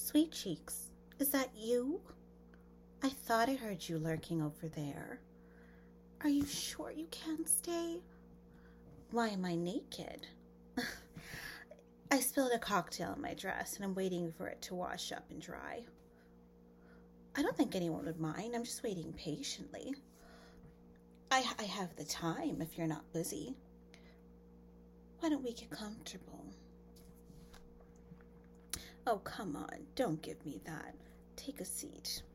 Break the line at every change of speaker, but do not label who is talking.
Sweet Cheeks, is that you? I thought I heard you lurking over there. Are you sure you can't stay? Why am I naked? I spilled a cocktail in my dress and I'm waiting for it to wash up and dry. I don't think anyone would mind. I'm just waiting patiently. I have the time if you're not busy. Why don't we get comfortable? Oh, come on. Don't give me that. Take a seat.